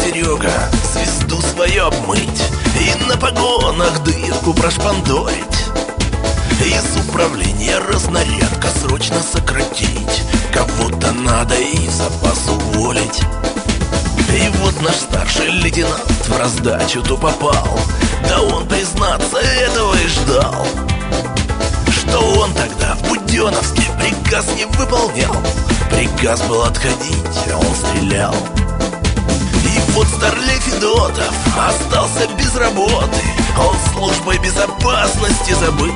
Серега звезду свою обмыть и на погонах дырку прошпандорить. Из управления разнарядка срочно сократить, кого-то надо и в запас уволить. И вот наш старший лейтенант в раздачу-то попал, да он, признаться, этого и ждал. Что он тогда в Буденновске приказ не выполнял, приказ был отходить, а он стрелял. И вот старлей Федотов остался без работы, он службой безопасности забыт.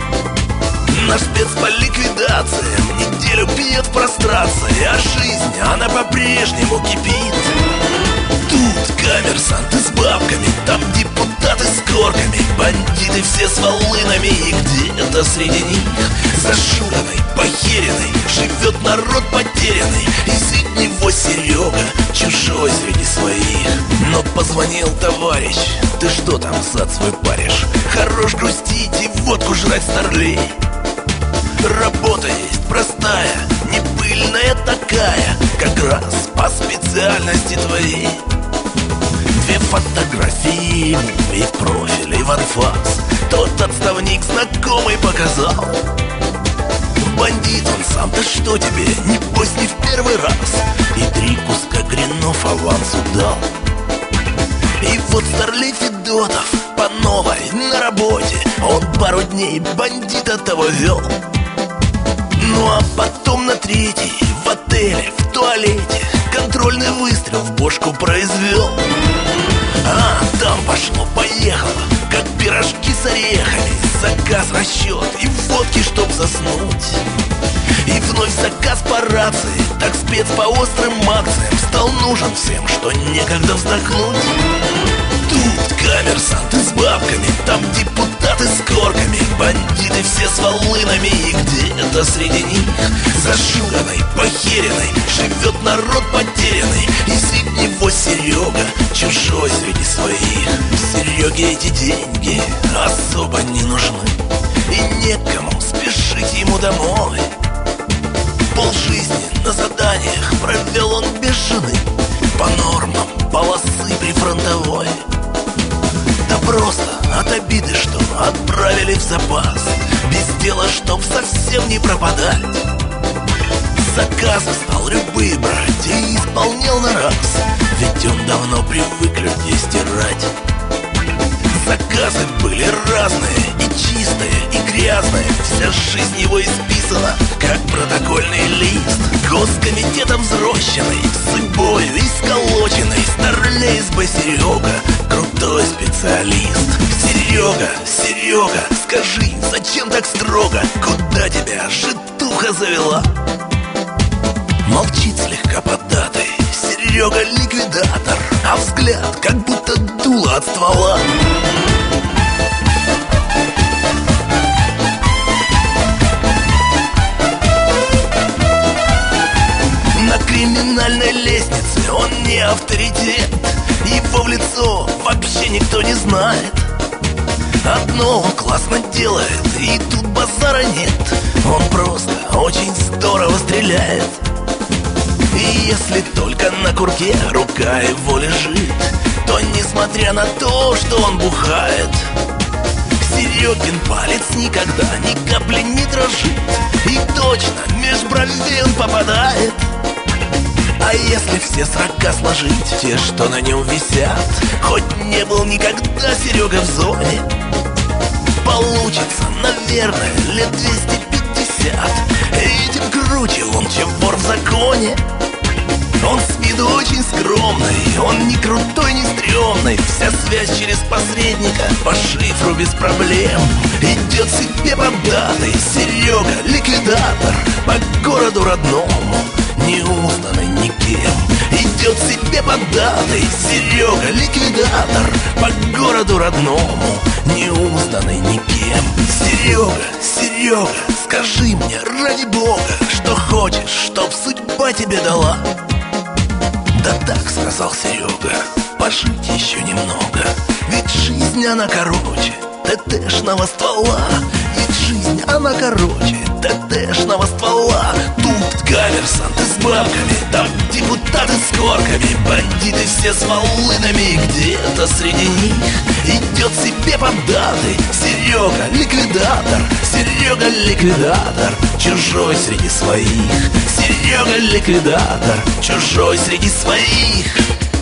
Наш спец по ликвидациям неделю пьет в прострации, а жизнь, она по-прежнему кипит. Тут коммерсанты с бабками, там депутаты с корками, бандиты все с волынами, и где-то среди них зашуганный, похеренный живет народ потерянный, и среди него Серега, чужой среди своих. Но позвонил товарищ: ты что там зад свой паришь? Хорош грустить и водку жрать, старлей. Работа есть простая, не пыльная такая, как раз по специальности твоей. Две фотографии ему и в профиль, и в анфас тот отставник знакомый показал. Бандит он сам, да что тебе, небось не в первый раз, и 3 куска гринов авансу дал. И вот старлей Федотов по новой на работе, он пару дней бандита того вел. Ну а потом на 3-й в отеле, в туалете контрольный выстрел в бошку произвел. А там пошло-поехало, как пирожки с орехами, заказ, расчет и водки, чтоб заснуть. И вновь заказ по рации, так спец по острым акциям стал нужен всем, что некогда вздохнуть. Тут коммерсанты с бабками, там депутаты с корками, бандиты все с волынами, и где-то среди них зашуганный, похеренный живет народ потерянный, и среди него Серега, чужой среди своих. Сереге эти деньги особо не нужны, и некому спешить ему домой. Полжизни на заданиях провел он без жены, по нормам полосы прифронтовой. Да просто от обиды, что отправили в запас, без дела, чтоб совсем не пропадать. Заказы стал любые брать и исполнял на раз, ведь он давно привык людей стирать. Заказы были разные, и чистые, и грязные, вся жизнь его исписана, как протокольный лист. Госкомитетом взрощенный, судьбою исколоченный, старлей СБ Серега, крутой специалист. Серега, Серега, скажи, зачем так строго? Куда тебя житуха завела? Молчит слегка поддатый Серега ликвидатор, а взгляд как будто дуло от ствола. На криминальной лестнице он не авторитет, его в лицо вообще никто не знает. Одно он классно делает, и тут базара нет, он просто очень здорово стреляет. И если только на курке рука его лежит, то несмотря на то, что он бухает, Серегин палец никогда ни капли не дрожит, и точно меж бровей он попадает. А если все срока сложить, те, что на нем висят, хоть не был никогда Серега в зоне, получится, наверное, лет 250. Этим круче он, чем вор в законе. Он с виду очень скромный, он не крутой, не стрёмный, вся связь через посредника, по шифру без проблем. Идет себе поддатый Серега, ликвидатор, по городу родному, не узнанный никем. Идет себе поддатый Серега, ликвидатор, по городу родному, не узнанный никем. Серега, Серега, скажи мне, ради бога, что хочешь, чтоб судьба тебе дала. Да так, сказал Серега, пожить еще немного, ведь жизнь она короче ТТшного ствола. Ведь жизнь она короче ТТшного ствола. Тут коммерсанты с бабками, там депутаты с корками, бандиты все с волынами. Где-то среди них идет себе поддатый Серега ликвидатор, Серега ликвидатор, чужой среди своих. Серега ликвидатор, чужой среди своих.